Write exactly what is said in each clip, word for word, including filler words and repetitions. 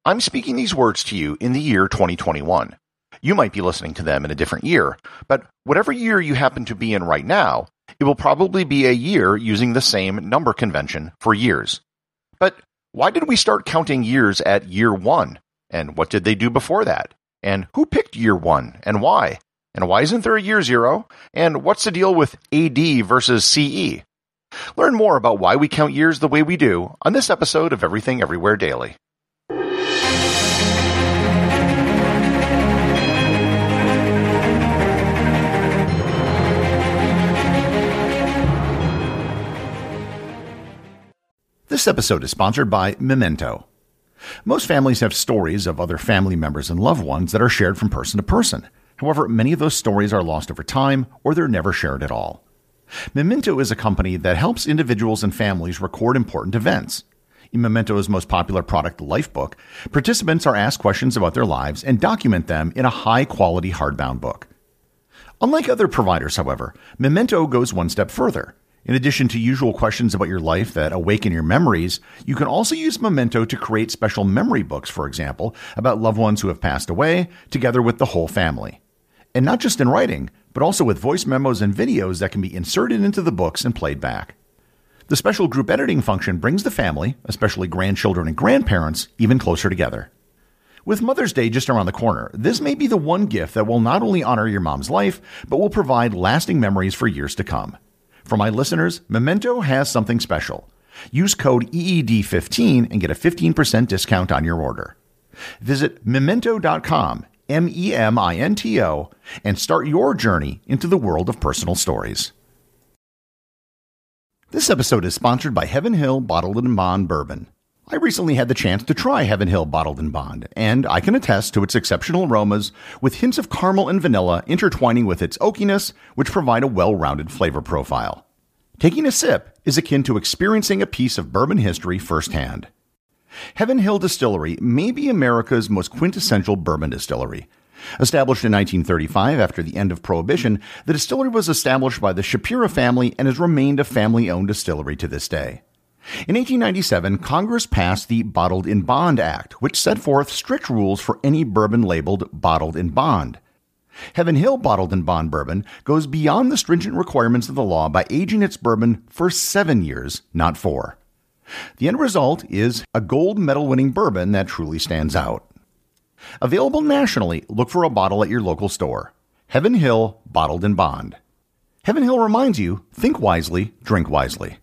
I'm speaking these words to you in the year twenty twenty-one. You might be listening to them in a different year, but whatever year you happen to be in right now, it will probably be a year using the same number convention for years. But why did we start counting years at year one? And what did they do before that? And who picked year one and why? And why isn't there a year zero? And what's the deal with A D versus C E? Learn more about why we count years the way we do on this episode of Everything Everywhere Daily. This episode is sponsored by Memento. Most families have stories of other family members and loved ones that are shared from person to person. However, many of those stories are lost over time or they're never shared at all. Memento is a company that helps individuals and families record important events. In Memento's most popular product, Lifebook, participants are asked questions about their lives and document them in a high-quality hardbound book. Unlike other providers, however, Memento goes one step further. In addition to usual questions about your life that awaken your memories, you can also use Memento to create special memory books, for example, about loved ones who have passed away, together with the whole family. And not just in writing, but also with voice memos and videos that can be inserted into the books and played back. The special group editing function brings the family, especially grandchildren and grandparents, even closer together. With Mother's Day just around the corner, this may be the one gift that will not only honor your mom's life, but will provide lasting memories for years to come. For my listeners, Memento has something special. Use code E E D fifteen and get a fifteen percent discount on your order. Visit memento dot com, M E M I N T O, and start your journey into the world of personal stories. This episode is sponsored by Heaven Hill Bottled and Bond Bourbon. I recently had the chance to try Heaven Hill Bottled and Bond, and I can attest to its exceptional aromas with hints of caramel and vanilla intertwining with its oakiness, which provide a well-rounded flavor profile. Taking a sip is akin to experiencing a piece of bourbon history firsthand. Heaven Hill Distillery may be America's most quintessential bourbon distillery. Established in nineteen thirty-five after the end of Prohibition, the distillery was established by the Shapiro family and has remained a family-owned distillery to this day. In eighteen ninety-seven, Congress passed the Bottled in Bond Act, which set forth strict rules for any bourbon labeled Bottled in Bond. Heaven Hill Bottled in Bond Bourbon goes beyond the stringent requirements of the law by aging its bourbon for seven years, not four. The end result is a gold medal-winning bourbon that truly stands out. Available nationally, look for a bottle at your local store. Heaven Hill Bottled in Bond. Heaven Hill reminds you, think wisely, drink wisely.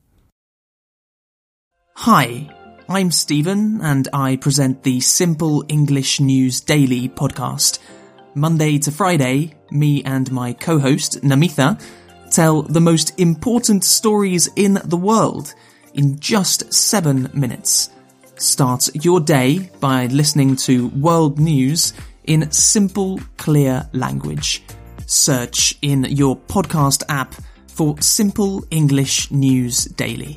Hi, I'm Stephen, and I present the Simple English News Daily podcast. Monday to Friday, me and my co-host, Namitha, tell the most important stories in the world in just seven minutes. Start your day by listening to world news in simple, clear language. Search in your podcast app for Simple English News Daily.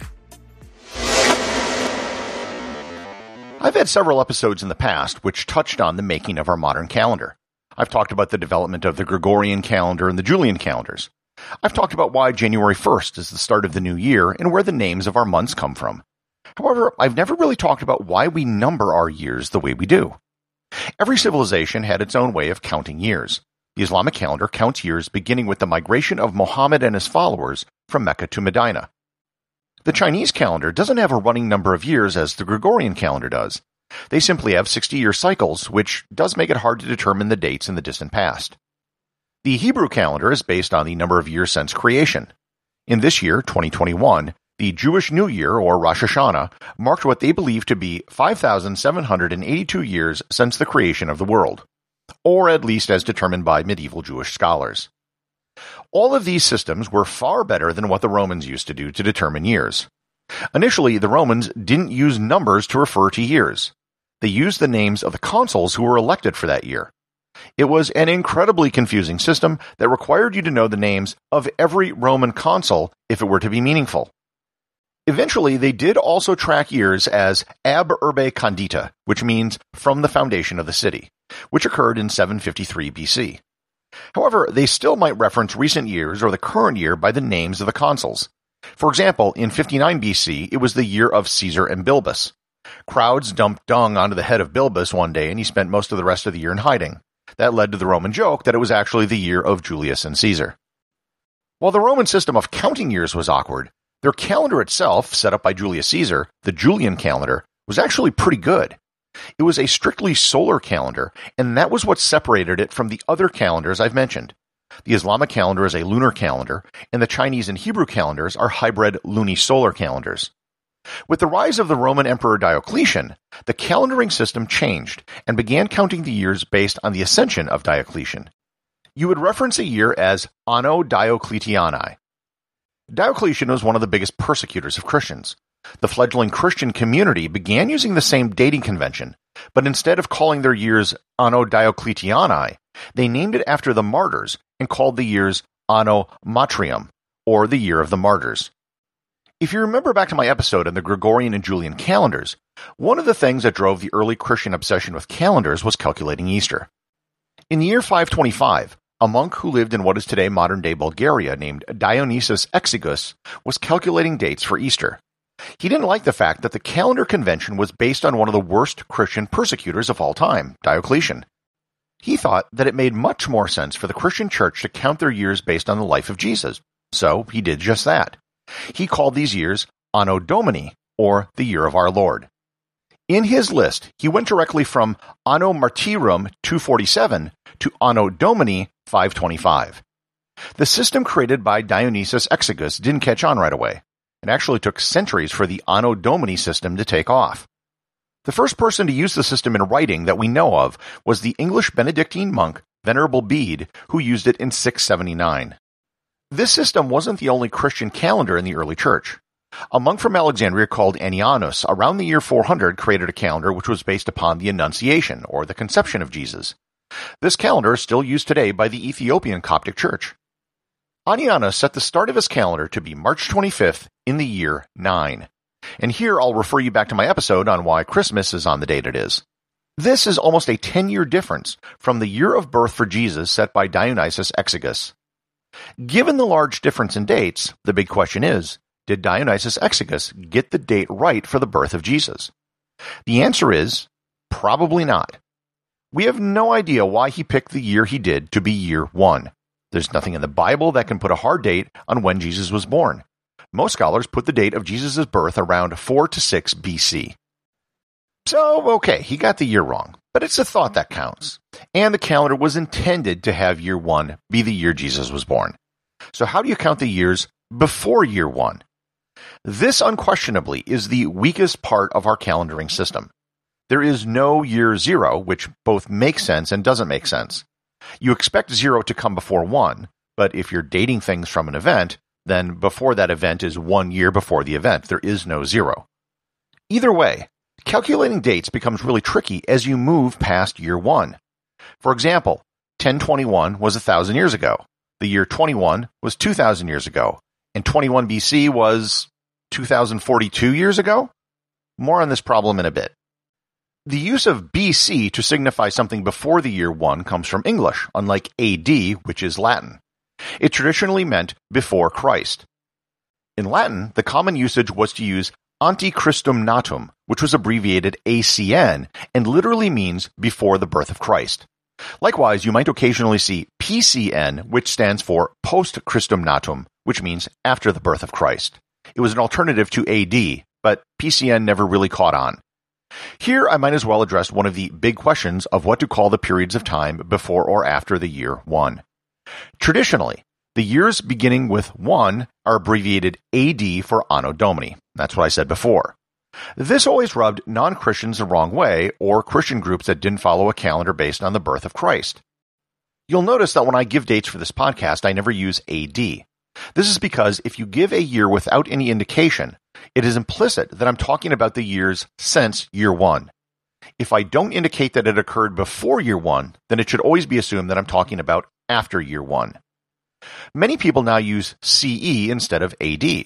I've had several episodes in the past which touched on the making of our modern calendar. I've talked about the development of the Gregorian calendar and the Julian calendars. I've talked about why January first is the start of the new year and where the names of our months come from. However, I've never really talked about why we number our years the way we do. Every civilization had its own way of counting years. The Islamic calendar counts years beginning with the migration of Muhammad and his followers from Mecca to Medina. The Chinese calendar doesn't have a running number of years as the Gregorian calendar does. They simply have sixty-year cycles, which does make it hard to determine the dates in the distant past. The Hebrew calendar is based on the number of years since creation. In this year, twenty twenty-one, the Jewish New Year, or Rosh Hashanah, marked what they believe to be five thousand seven hundred eighty-two years since the creation of the world, or at least as determined by medieval Jewish scholars. All of these systems were far better than what the Romans used to do to determine years. Initially, the Romans didn't use numbers to refer to years. They used the names of the consuls who were elected for that year. It was an incredibly confusing system that required you to know the names of every Roman consul if it were to be meaningful. Eventually, they did also track years as ab urbe condita, which means from the foundation of the city, which occurred in seven fifty-three B C. However, they still might reference recent years or the current year by the names of the consuls. For example, in fifty-nine B C, it was the year of Caesar and Bilbus. Crowds dumped dung onto the head of Bilbus one day, and he spent most of the rest of the year in hiding. That led to the Roman joke that it was actually the year of Julius and Caesar. While the Roman system of counting years was awkward, their calendar itself, set up by Julius Caesar, the Julian calendar, was actually pretty good. It was a strictly solar calendar, and that was what separated it from the other calendars I've mentioned. The Islamic calendar is a lunar calendar, and the Chinese and Hebrew calendars are hybrid lunisolar calendars. With the rise of the Roman Emperor Diocletian, the calendaring system changed and began counting the years based on the ascension of Diocletian. You would reference a year as Anno Diocletiani. Diocletian was one of the biggest persecutors of Christians. The fledgling Christian community began using the same dating convention, but instead of calling their years Anno Diocletiani, they named it after the martyrs and called the years Anno Martium, or the Year of the Martyrs. If you remember back to my episode on the Gregorian and Julian calendars, one of the things that drove the early Christian obsession with calendars was calculating Easter. In the year five twenty-five, a monk who lived in what is today modern-day Bulgaria named Dionysius Exiguus was calculating dates for Easter. He didn't like the fact that the calendar convention was based on one of the worst Christian persecutors of all time, Diocletian. He thought that it made much more sense for the Christian church to count their years based on the life of Jesus, so he did just that. He called these years Anno Domini, or the Year of Our Lord. In his list, he went directly from Anno Martyrum two forty-seven to Anno Domini five twenty-five. The system created by Dionysius Exiguus didn't catch on right away. It actually took centuries for the Anno Domini system to take off. The first person to use the system in writing that we know of was the English Benedictine monk Venerable Bede, who used it in six seventy-nine. This system wasn't the only Christian calendar in the early church. A monk from Alexandria called Annianus around the year four hundred created a calendar which was based upon the Annunciation, or the conception of Jesus. This calendar is still used today by the Ethiopian Coptic Church. Annianus set the start of his calendar to be March twenty-fifth in the year nine. And here I'll refer you back to my episode on why Christmas is on the date it is. This is almost a ten-year difference from the year of birth for Jesus set by Dionysius Exiguus. Given the large difference in dates, the big question is, did Dionysius Exiguus get the date right for the birth of Jesus? The answer is, probably not. We have no idea why he picked the year he did to be year one. There's nothing in the Bible that can put a hard date on when Jesus was born. Most scholars put the date of Jesus' birth around four to six B C. So, okay, he got the year wrong, but it's the thought that counts. And the calendar was intended to have year one be the year Jesus was born. So how do you count the years before year one? This unquestionably is the weakest part of our calendaring system. There is no year zero, which both makes sense and doesn't make sense. You expect zero to come before one, but if you're dating things from an event, then before that event is one year before the event. There is no zero. Either way, calculating dates becomes really tricky as you move past year one. For example, ten twenty-one was one thousand years ago. The year twenty-one was two thousand years ago. And twenty-one B C was two thousand forty-two years ago? More on this problem in a bit. The use of B C to signify something before the year one comes from English, unlike A D, which is Latin. It traditionally meant before Christ. In Latin, the common usage was to use ante Christum natum, which was abbreviated A C N and literally means before the birth of Christ. Likewise, you might occasionally see P C N, which stands for post Christum natum, which means after the birth of Christ. It was an alternative to A D, but P C N never really caught on. Here, I might as well address one of the big questions of what to call the periods of time before or after the year one. Traditionally, the years beginning with one are abbreviated A D for Anno Domini. That's what I said before. This always rubbed non-Christians the wrong way, or Christian groups that didn't follow a calendar based on the birth of Christ. You'll notice that when I give dates for this podcast, I never use A D. This is because if you give a year without any indication, it is implicit that I'm talking about the years since year one. If I don't indicate that it occurred before year one, then it should always be assumed that I'm talking about after year one. Many people now use C E instead of A D.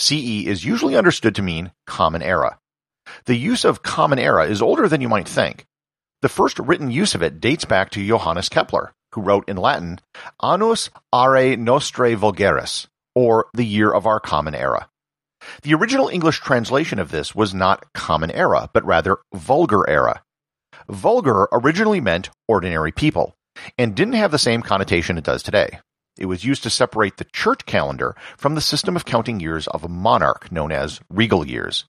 C E is usually understood to mean Common Era. The use of Common Era is older than you might think. The first written use of it dates back to Johannes Kepler, who wrote in Latin, Annus Are Nostrae Vulgaris, or the Year of Our Common Era. The original English translation of this was not Common Era, but rather Vulgar Era. Vulgar originally meant ordinary people, and didn't have the same connotation it does today. It was used to separate the church calendar from the system of counting years of a monarch, known as regal years.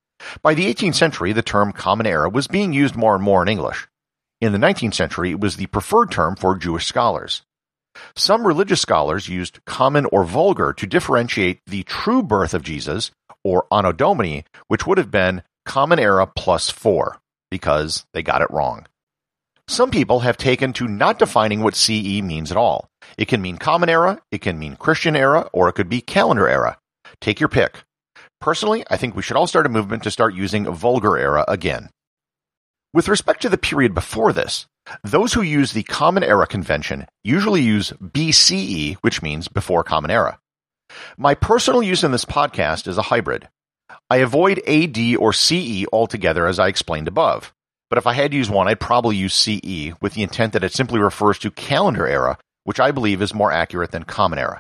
By the eighteenth century, the term Common Era was being used more and more in English. In the nineteenth century, it was the preferred term for Jewish scholars. Some religious scholars used common or vulgar to differentiate the true birth of Jesus, or Anno Domini, which would have been Common Era plus four, because they got it wrong. Some people have taken to not defining what C E means at all. It can mean Common Era, it can mean Christian Era, or it could be Calendar Era. Take your pick. Personally, I think we should all start a movement to start using Vulgar Era again. With respect to the period before this, those who use the Common Era convention usually use B C E, which means before Common Era. My personal use in this podcast is a hybrid. I avoid A D or C E altogether, as I explained above. But if I had to use one, I'd probably use C E, with the intent that it simply refers to Calendar Era, which I believe is more accurate than Common Era.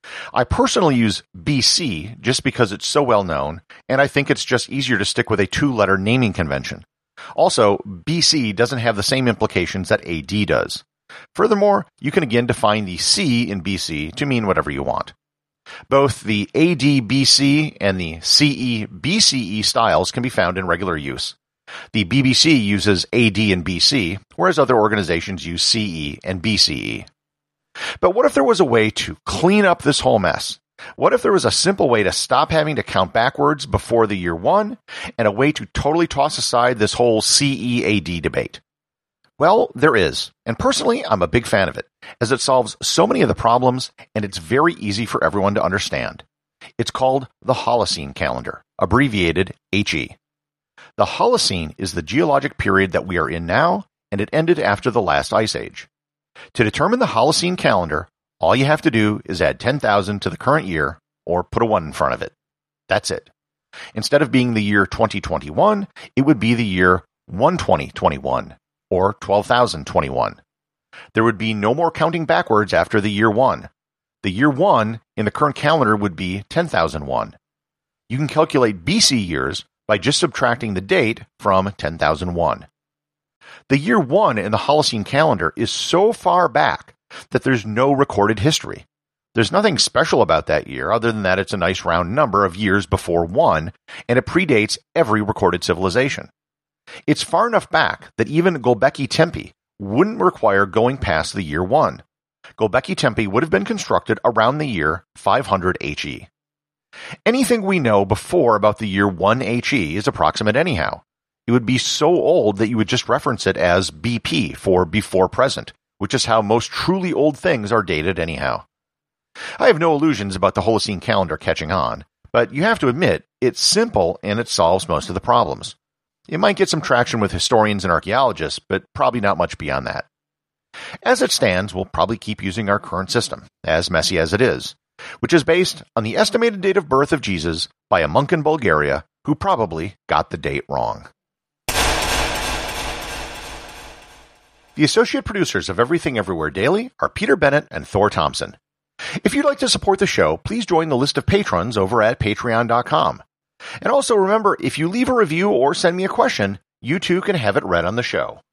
I personally use B C just because it's so well known, and I think it's just easier to stick with a two-letter naming convention. Also, B C doesn't have the same implications that A D does. Furthermore, you can again define the C in B C to mean whatever you want. Both the A D B C and the C E B C E styles can be found in regular use. The B B C uses A D and B C, whereas other organizations use C E and B C E. But what if there was a way to clean up this whole mess? What if there was a simple way to stop having to count backwards before the year one, and a way to totally toss aside this whole C E A D debate? Well, there is, and personally, I'm a big fan of it, as it solves so many of the problems, and it's very easy for everyone to understand. It's called the Holocene calendar, abbreviated H E. The Holocene is the geologic period that we are in now, and it ended after the last ice age. To determine the Holocene calendar, all you have to do is add ten thousand to the current year, or put a one in front of it. That's it. Instead of being the year twenty twenty-one, it would be the year one twenty twenty-one, or twelve thousand twenty-one. There would be no more counting backwards after the year one. The year one in the current calendar would be ten thousand one. You can calculate B C years by just subtracting the date from ten thousand one. The year one in the Holocene calendar is so far back that there's no recorded history. There's nothing special about that year other than that it's a nice round number of years before one, and it predates every recorded civilization. It's far enough back that even Göbekli Tepe wouldn't require going past the year one. Göbekli Tepe would have been constructed around the year five hundred H E. Anything we know before about the year one H E is approximate anyhow. It would be so old that you would just reference it as B P for before present, which is how most truly old things are dated anyhow. I have no illusions about the Holocene calendar catching on, but you have to admit, it's simple and it solves most of the problems. It might get some traction with historians and archaeologists, but probably not much beyond that. As it stands, we'll probably keep using our current system, as messy as it is, which is based on the estimated date of birth of Jesus by a monk in Bulgaria who probably got the date wrong. The associate producers of Everything Everywhere Daily are Peter Bennett and Thor Thompson. If you'd like to support the show, please join the list of patrons over at patreon dot com. And also remember, if you leave a review or send me a question, you too can have it read on the show.